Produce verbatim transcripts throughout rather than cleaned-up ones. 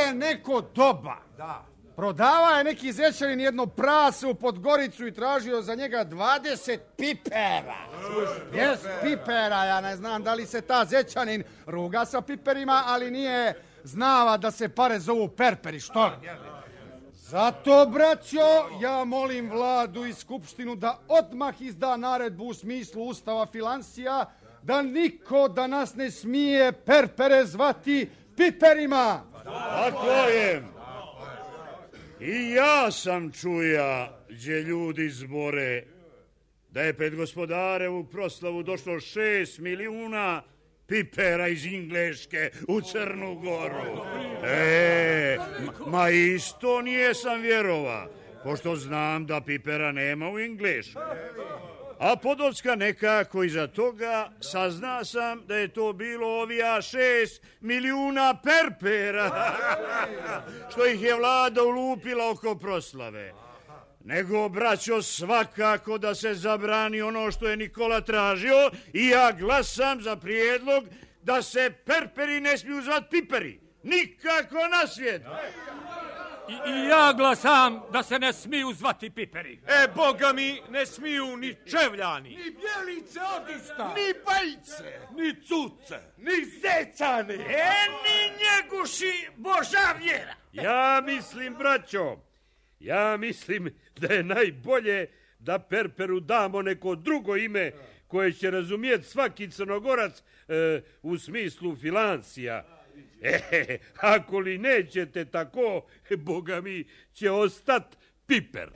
je neko doba. Da. Prodava je neki Zečanin jedno prase u Podgoricu i tražio za njega dvadeset pipera. Jes, pipera, ja ne znam da li se ta Zečanin ruga sa piperima, ali nije znava da se pare zovu perperi, što li? Zato, braćo, ja molim vladu i skupštinu da odmah izda naredbu u smislu ustava financija da niko da nas ne smije perpere zvati piperima. Tako je. I ja sam čuja gdje ljudi zbore da je pred gospodarevu proslavu došlo šest milijuna pipera iz Engleške u Crnu Goru. E, ma, ma isto nijesam vjerova, pošto znam da pipera nema u Engleškoj. A podocka nekako iza toga sazna sam da je to bilo ovija šest milijuna perpera, što ih je vlada ulupila oko proslave. Nego, braćo, svakako da se zabrani ono što je Nikola tražio i ja glasam za prijedlog da se perperi ne smiju zvati piperi. Nikako na svijetu. I, I ja glasam da se ne smiju zvati piperi. E, boga mi, ne smiju ni čevljani. Ni bjelice odista. Ni bajce. Ni cuce. Ni zecani. E, ni njeguši Boža vjera. Ja mislim, braćo, ja mislim da je najbolje da perperu damo neko drugo ime koje će razumjeti svaki Crnogorac e, u smislu financija. E, ako li nećete tako, boga mi, će ostat piper.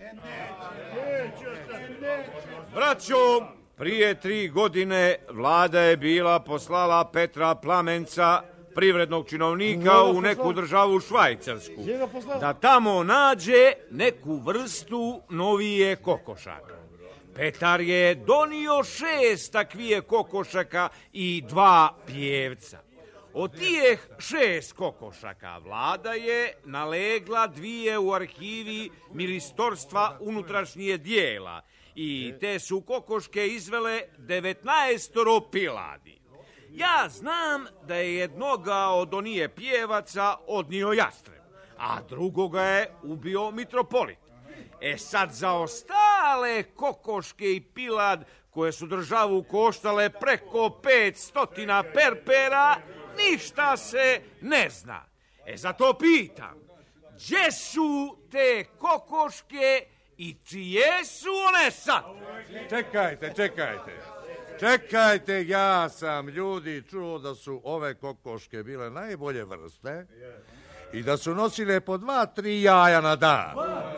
Braćo, prije tri godine vlada je bila poslala Petra Plamenca, privrednog činovnika, u neku državu Švajcarsku, da tamo nađe neku vrstu novije kokošaka. Petar je donio šest takvije kokošaka i dva pjevca. Od tijeh šest kokošaka vlada je nalegla dvije u arhivi Ministarstva unutrašnje dijela i te su kokoške izvele devetnaestoro piladi. Ja znam da je jednoga od onije pjevaca odnio jastreb, a drugoga je ubio mitropolit. E sad za ostale kokoške i pilad koje su državu koštale preko pet stotina perpera, ništa se ne zna. E zato pitam, gdje su te kokoške i čije su one sad? Čekajte, čekajte. Čekajte, ja sam ljudi čuo da su ove kokoške bile najbolje vrste i da su nosile po dva, tri jaja na dan.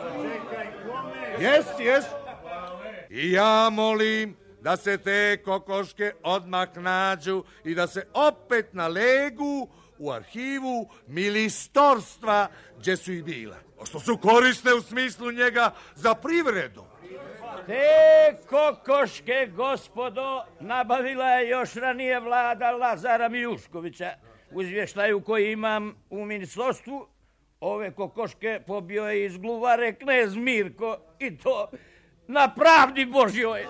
Jest, jest. I ja molim da se te kokoške odmah nađu i da se opet nalegu u arhivu Ministarstva gdje su i bile. Što su korisne u smislu njega za privredu. Te kokoške, gospodo, nabavila je još ranije vlada Lazara Mijuškovića. U izvještaju koji imam u ministarstvu, ove kokoške pobio je iz gluvare knez Mirko i to na pravdi Božjoj.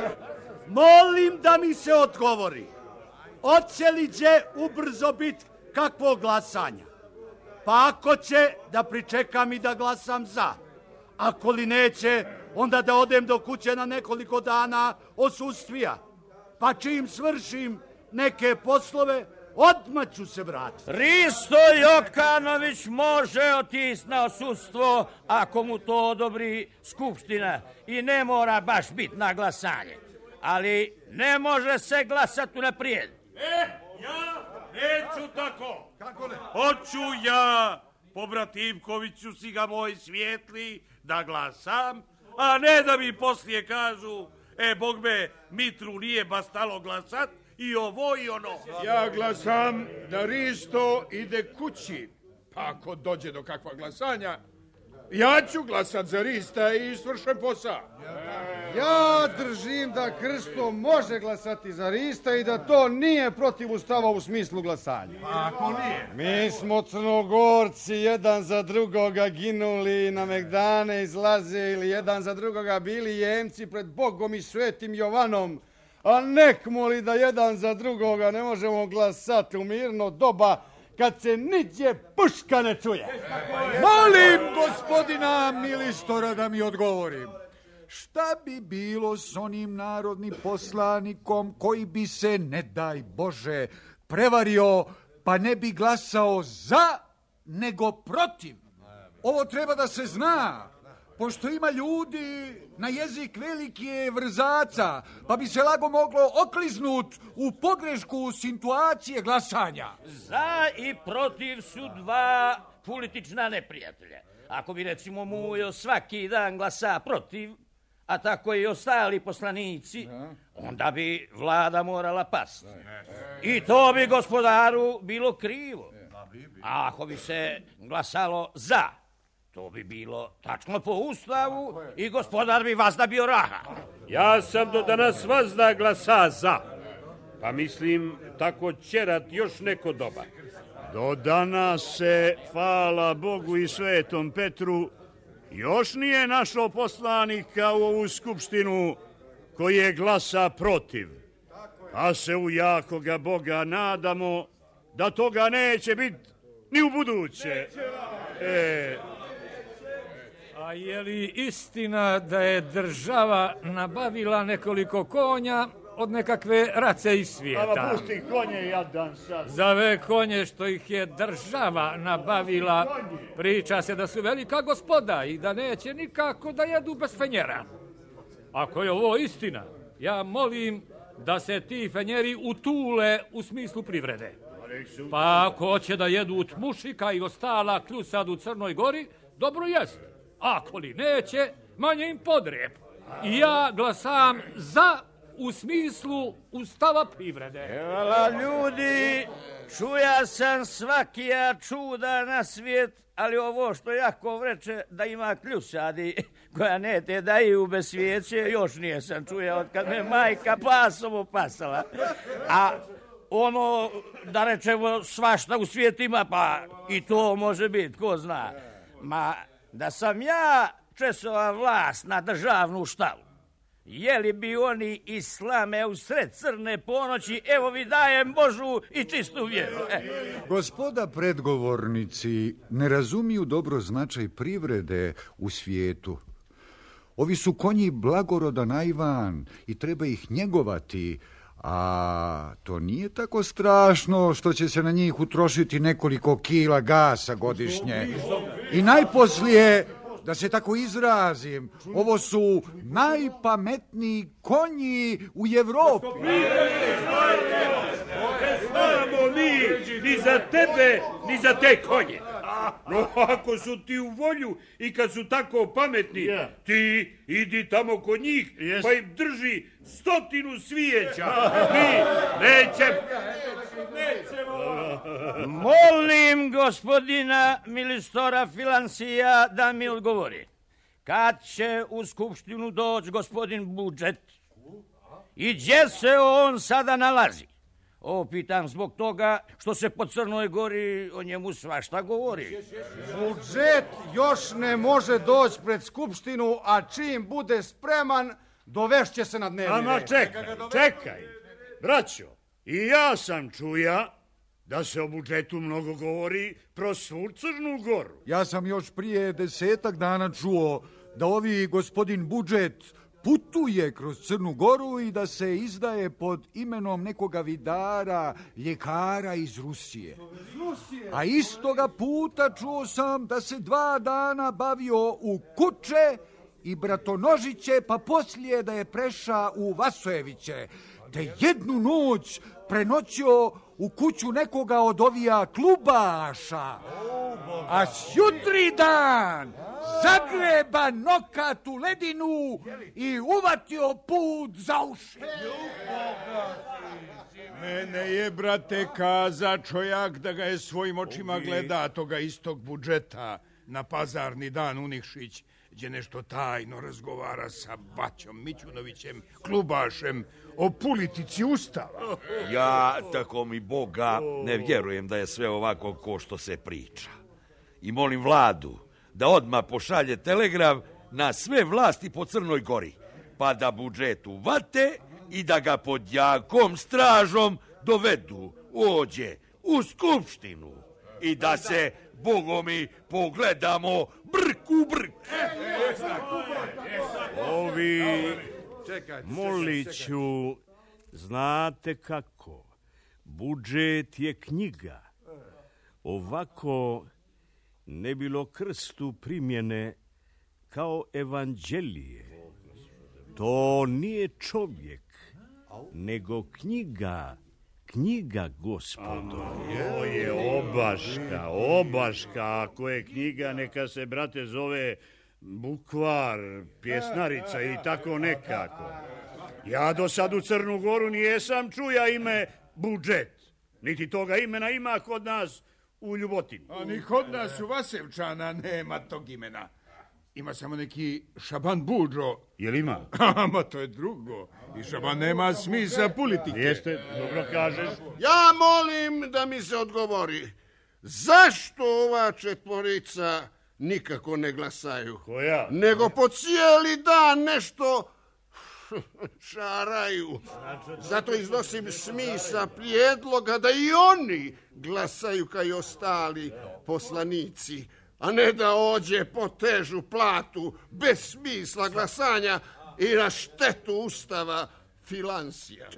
Molim da mi se odgovori. Oće li će ubrzo biti kakvo glasanja? Pa ako će, da pričekam i da glasam za. Ako li neće, onda da odem do kuće na nekoliko dana odsustvija. Pa čim svršim neke poslove, odmah ću se vratiti. Risto Jokanović može otići na odsustvo ako mu to odobri skupština i ne mora baš biti na glasanje. Ali ne može se glasati unaprijed. E, ja neću tako. Kako ne? Hoću ja, pobratimkoviću si ga moj svijetli, da glasam, a ne da mi poslije kažu, e, bog me, Mitru nije baš stalo glasat, i ovo i ono. Ja glasam da Risto ide kući, pa ako dođe do kakva glasanja, ja ću glasat za Rista i svršen posao. Ja držim da Krsto može glasati za Rista i da to nije protiv ustava u smislu glasanja. Pa ako nije? Mi smo Crnogorci jedan za drugoga ginuli, na megdane izlazili, jedan za drugoga bili jemci pred Bogom i Svetim Jovanom. A nek moli da jedan za drugoga ne možemo glasati u mirno doba kad se niđe puška ne čuje. Molim gospodina Milistora da mi odgovorim. Šta bi bilo s onim narodnim poslanikom koji bi se, ne daj Bože, prevario pa ne bi glasao za, nego protiv? Ovo treba da se zna, pošto ima ljudi na jezik velike vrzaca, pa bi se lago moglo okliznut u pogrešku situacije glasanja. Za i protiv su dva politična neprijatelja. Ako bi recimo Mujo svaki dan glasa protiv, a tako i ostali poslanici, onda bi vlada morala pasti. I to bi gospodaru bilo krivo. A ako bi se glasalo za, to bi bilo tačno po ustavu i gospodar bi vazda bio raha. Ja sam do danas vazda glasa za, pa mislim tako ćerat još neko doba. Do danas se, hvala Bogu i Svetom Petru, još nije našao poslanika u ovu skupštinu koji je glasa protiv. A se u jakoga Boga nadamo da toga neće biti ni u buduće. E... A je li istina da je država nabavila nekoliko konja od nekakve race iz svijeta? Ava pusti konje, jadan sad. Za ove konje što ih je država nabavila, priča se da su velika gospoda i da neće nikako da jedu bez fenjera. Ako je ovo istina, ja molim da se ti fenjeri utule u smislu privrede. Pa ako hoće da jedu od mušika i ostala kljusad u Crnoj Gori, dobro jest. Ako li neće, manje im podrep. I ja glasam za u smislu ustava privrede. Evala ljudi, čuja sam svakija čuda na svijet, ali ovo što Jakov reče da ima kljusadi koja ne te daju bez svijeće, još nije sam čuja od kad me majka pasom opasala. A ono, da rečemo, svašta u svijetima, pa i to može biti, ko zna. Ma, da sam ja česova vlast na državnu štalu, je li bi oni islame u sred crne ponoći, evo vi dajem Božu i čistu vjeru. E. Gospoda predgovornici ne razumiju dobro značaj privrede u svijetu. Ovi su konji blagorodan ajvan i treba ih njegovati, a to nije tako strašno što će se na njih utrošiti nekoliko kila gasa godišnje. I najposlije, da se tako izrazim, ovo su najpametniji konji u Evropi. Ne znamo mi ni za tebe, ni za te konje. No, ako su ti u volju i kad su tako pametni, yeah. ti idi tamo kod njih, yes. pa im drži stotinu svijeća. Mi nećemo. Molim gospodina Milistora Filansija da mi odgovori. Kad će u skupštinu doći gospodin Budžet i gdje se on sada nalazi? Ovo pitam zbog toga što se po Crnoj Gori o njemu svašta govori. Budžet još ne može doći pred skupštinu, a čim bude spreman, dovešće se na dnevni red. Ama čekaj, čekaj. Braćo, i ja sam čuja da se o budžetu mnogo govori pro svu Crnu Goru. Ja sam još prije desetak dana čuo da ovi gospodin Budžet putuje kroz Crnu Goru i da se izdaje pod imenom nekoga vidara, ljekara iz Rusije. A istoga puta čuo sam da se dva dana bavio u Kuče i Bratonožiće, pa poslije da je preša u Vasojeviće, te jednu noć prenoćio u kuću nekoga od ovija klubaša, a sjutri dan zagreba nokat u ledinu i uvatio put za uši. Mene je, brate, kaza čojak da ga je svojim očima gleda toga istog Budžeta na pazarni dan u Nikšić, gdje nešto tajno razgovara sa Baćom Mićunovićem, klubašem, o politici ustava. Ja, tako mi Boga, ne vjerujem da je sve ovako ko što se priča. I molim vladu da odmah pošalje telegraf na sve vlasti po Crnoj Gori, pa da Budžet uvate i da ga pod jakom stražom dovedu ovdje u skupštinu. i da se, bogomi, pogledamo brk u brk. Ovi, Moliću, znate kako, budžet je knjiga. Ovako ne bilo krstu primjene kao evanđelije. To nije čovjek, nego knjiga, knjiga, gospodo. To je obaška, obaška. Ako je knjiga, neka se, brate, zove bukvar, pjesnarica i tako nekako. Ja do sad u Crnu Goru nijesam čuja ime budžet. Niti toga imena ima kod nas u Ljubotini. A ni kod nas u Vasevčana nema tog imena. Ima samo neki Šaban Budžo. Jel ima? Ma to je drugo. I Šaban nema smisla politike. Jeste, dobro kažeš. Ja molim da mi se odgovori. Zašto ova četvorica nikako ne glasaju? Koja? Nego po cijeli dan nešto šaraju. Zato iznosim smisa prijedloga da i oni glasaju kao i ostali poslanici, a ne da ođe po težu platu bez smisla glasanja i na štetu ustava finansija.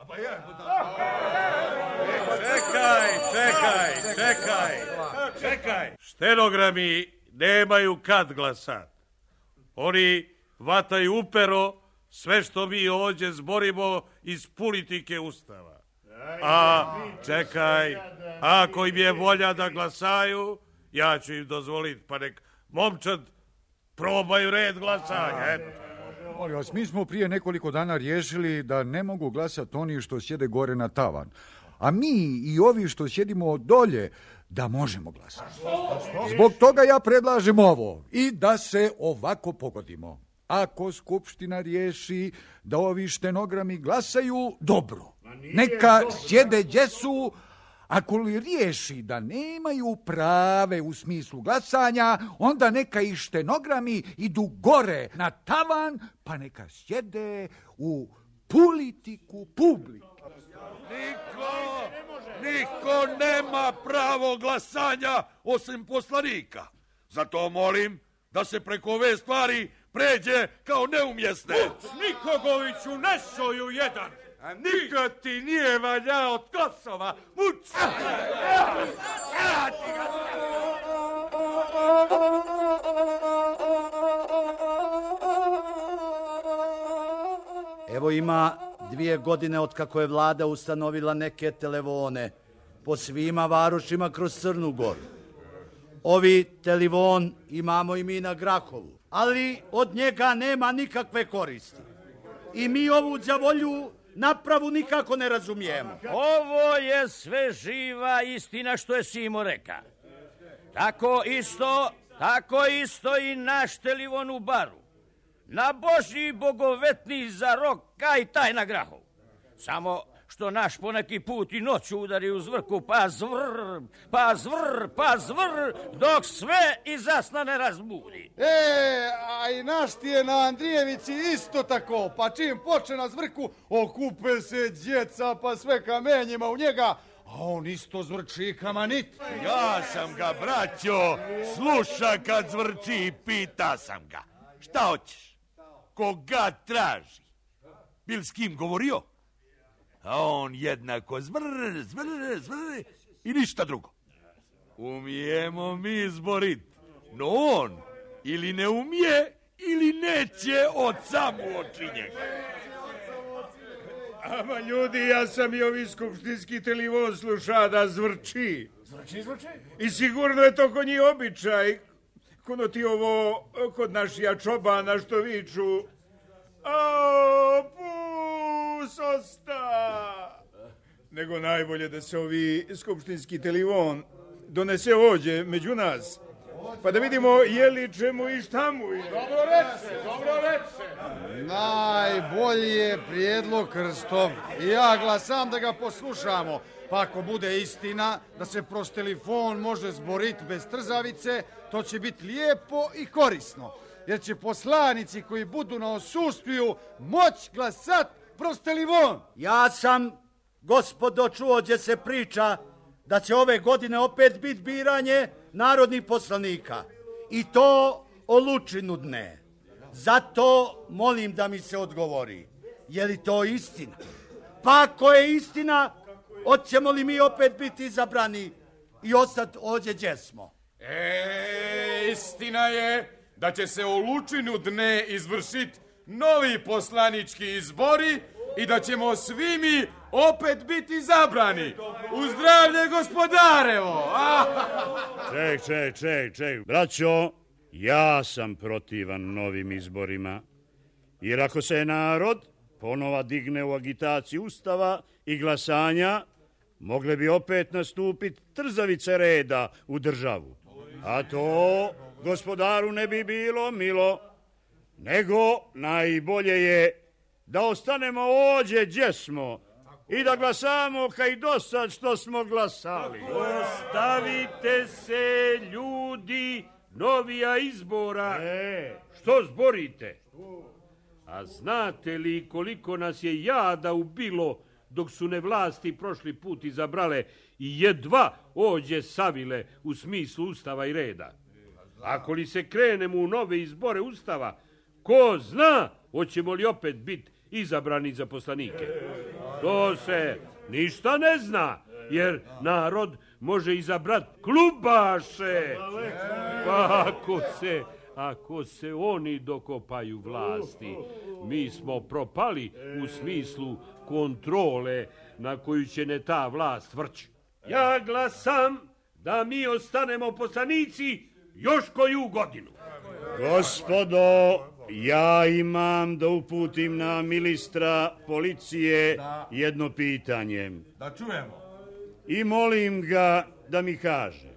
Čekaj, čekaj, čekaj, čekaj. Stenogrami nemaju kad glasat. Oni vataju upero sve što mi ovdje zborimo iz politike ustava. A čekaj, ako im je volja da glasaju, ja ću im dozvoliti, pa nek momčad probaju red glasanja. Eto. Molim vas, mi smo prije nekoliko dana riješili da ne mogu glasati oni što sjede gore na tavan. A mi i ovi što sjedimo dolje da možemo glasati. Zbog toga ja predlažem ovo i da se ovako pogodimo. Ako Skupština riješi da ovi štenogrami glasaju, dobro. Neka sjede gdje su. Ako li riješi da nemaju prave u smislu glasanja, onda neka i štenogrami idu gore na tavan, pa neka sjede u politiku publike. Niko, niko nema pravo glasanja osim poslanika. Zato molim da se preko ove stvari pređe kao neumjesne. Muc, Nikogoviću, nesoju jedan. A nikad ti nije valjao od Kosova. Muc! Evo ima dvije godine od kako je vlada ustanovila neke telefone po svima varošima kroz Crnu Goru. Ovi telefon imamo i mi na Grahovu, ali od njega nema nikakve koristi. I mi ovu đavolju napravu nikako ne razumijemo. Ovo je sve živa istina što je Simo reka. Tako isto, tako isto i naš telefon u baru. Na Božji bogovetni zarok kaj taj na Grahovu. Samo što naš poneki put i noću udari u zvrku, pa zvr, pa zvr, pa zvr, dok sve i zasna ne razbudi. E, a i naš ti je na Andrijevici isto tako, pa čim počne na zvrku, okupe se djeca, pa sve kamenjima u njega, a on isto zvrči kamanit. Ja sam ga, braćo, sluša kad zvrči i pita sam ga. Šta hoćeš? Koga traži? Bil s kim govorio? A on jednako zvrr, zvrr, zvrr i ništa drugo. Umijemo mi izborit, no on ili ne umije ili neće od samu oči njega. Ama ljudi, ja sam i ovi skupštinski telefon sluša da zvrči. Zvrči, zvrči. I sigurno je to kod njih običaj. Kuno ti ovo kod našija čobana što viču. A, pus osta. Nego najbolje da se ovi skupštinski telefon donese ovdje među nas. Pa da vidimo je li čemu i šta mu je. Dobro reče, dobro reče. Najbolji je prijedlog Krstov. I ja glasam da ga poslušamo. Pa ako bude istina da se kroz telefon može zboriti bez trzavice, to će biti lijepo i korisno. Jer će poslanici koji budu na osuspiju moć glasat kroz telefon. Ja sam, gospodo, čuo gdje se priča da će ove godine opet biti biranje narodnih poslanika. I to o Lučinu dne. Zato molim da mi se odgovori. Je li to istina? Pa ako je istina, hoćemo li mi opet biti izabrani i ostati ovdje gdje smo? E, istina je da će se u Lučinu dne izvršiti novi poslanički izbori i da ćemo svi mi opet biti izabrani. U zdravlje gospodarevo! Ček, ček, ček, ček. Braćo, ja sam protivan novim izborima. Jer ako se narod ponova digne u agitaciji ustava i glasanja, mogle bi opet nastupiti trzavice reda u državu. A to gospodaru ne bi bilo milo, nego najbolje je da ostanemo ovdje gdje smo i da glasamo kaj do sad što smo glasali. Ostavite se, ljudi, novija izbora. E. Što zborite? A znate li koliko nas je jada ubilo dok su nevlasti prošli put izabrale i jedva ođe savile u smislu ustava i reda? Ako li se krenemo u nove izbore ustava, ko zna hoćemo li opet biti izabrani za poslanike? To se ništa ne zna, jer narod može izabrati klubaše. Pa ako se, ako se oni dokopaju vlasti, mi smo propali u smislu kontrole na koju će ne ta vlast vrći. Ja glasam da mi ostanemo poslanici još koju godinu. Gospodo, ja imam da uputim na ministra policije da. jedno pitanje. Da čujemo. I molim ga da mi kaže.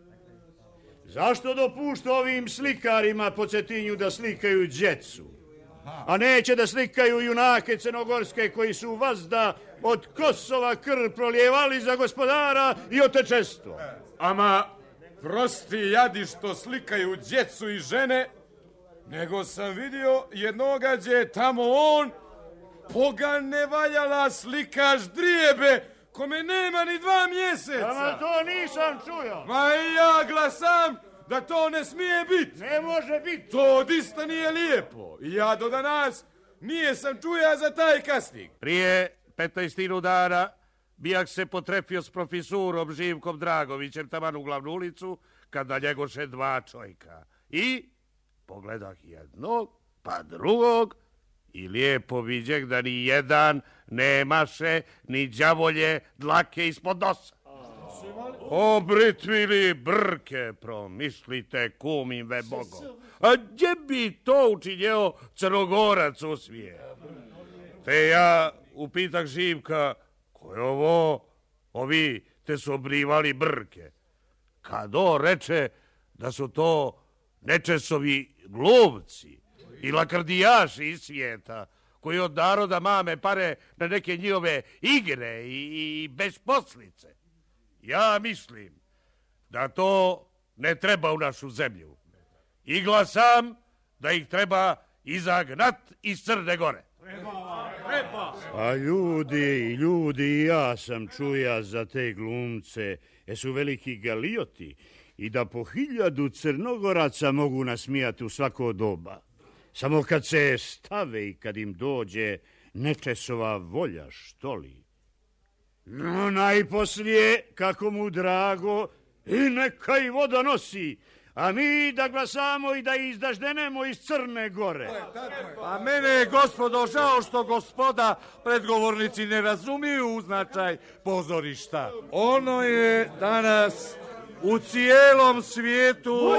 Zašto dopušta ovim slikarima po Cetinju da slikaju djecu? A neće da slikaju junake crnogorske koji su vazda od Kosova krv prolijevali za gospodara i otečestvo. Ama prosti jadi što slikaju djecu i žene, nego sam vidio jednoga gdje je tamo on pogane valjala slikaš drijebe kome nema ni dva mjeseca. Ama to nisam čuo. Ma i ja glasam da to ne smije biti. Ne može biti. To odista nije lijepo. I ja do danas nije sam čuja za taj kasnik. Prije petnaestinu dana bijak se potrefio s profesorom Živkom Dragovićem taman u glavnu ulicu, kada njegoše dva čojka. I pogledah jednog, pa drugog, i lijepo viđek da ni jedan nemaše ni đavolje dlake ispod nosa. Obritvili brke, promišljite kumim ve bogom. A gdje bi to učinjeo Crnogorac u svijetu? Te ja upitah Živka, ko je ovo? Ovi te su obrivali brke. Kad on reče da su to nečesovi glumci i lakrdijaši iz svijeta, koji od naroda mame pare na neke njihove igre i, i besposlice. Ja mislim da to ne treba u našu zemlju. I glasam da ih treba izagnat iz Crne Gore. A ljudi, ljudi, ja sam čuja za te glumce, jesu veliki galioti i da po hiljadu Crnogoraca mogu nasmijati u svako doba. Samo kad se stave i kad im dođe nečesova volja, što li? No, najposlije, kako mu drago, i neka i voda nosi, a mi da glasamo i da izdaždenemo iz Crne Gore. A mene je, gospodo, žao što gospoda predgovornici ne razumiju značaj pozorišta. Ono je danas u cijelom svijetu...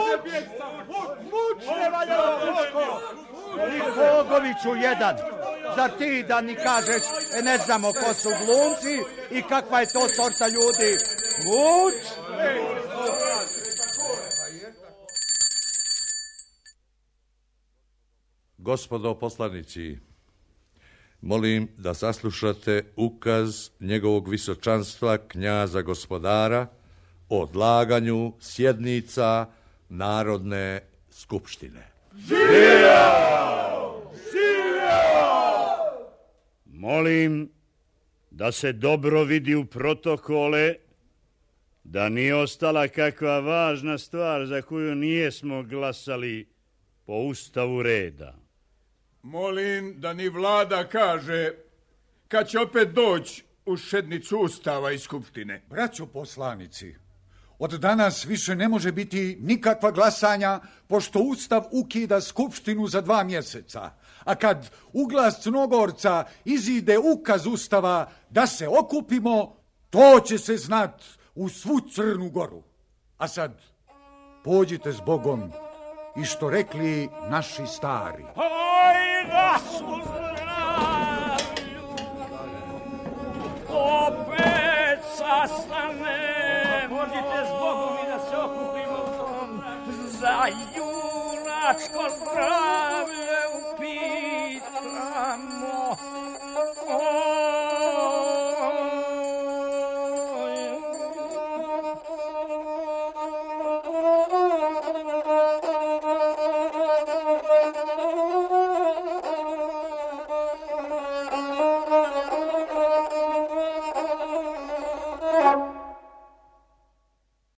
I Kogoviću jedan, zar ti da ni kažeš e, ne znamo ko su glumci i kakva je to sorta ljudi? Muć! Gospodo poslanici, molim da saslušate ukaz njegovog visočanstva knjaza gospodara o odlaganju sjednica Narodne skupštine. Živio! Živio! Molim da se dobro vidi u protokole da nije ostala kakva važna stvar za koju nijesmo glasali po ustavu reda. Molim da ni vlada kaže kad će opet doći u šednicu ustava i skupštine. Braćo poslanici, od danas više ne može biti nikakva glasanja, pošto ustav ukida skupštinu za dva mjeseca. A kad u glas Crnogorca izide ukaz ustava da se okupimo, to će se znat u svu Crnu Goru. A sad, pođite s Bogom i što rekli naši stari. Oj, nas u zdravlju, opet sastane. Pođite s Bogom i da se okupimo za junačko zdravlje upitamo.